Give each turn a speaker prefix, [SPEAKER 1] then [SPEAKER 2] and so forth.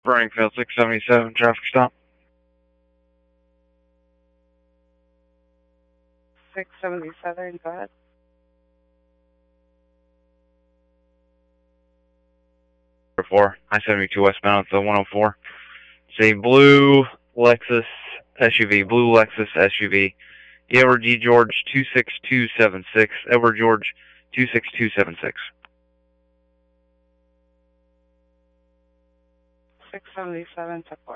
[SPEAKER 1] Springfield 677, traffic stop.
[SPEAKER 2] 677, go ahead.
[SPEAKER 1] I-72 westbound at the 104. It's a blue Lexus SUV. Edward D. George 26276. Edward George 26276.
[SPEAKER 2] 677 to 4.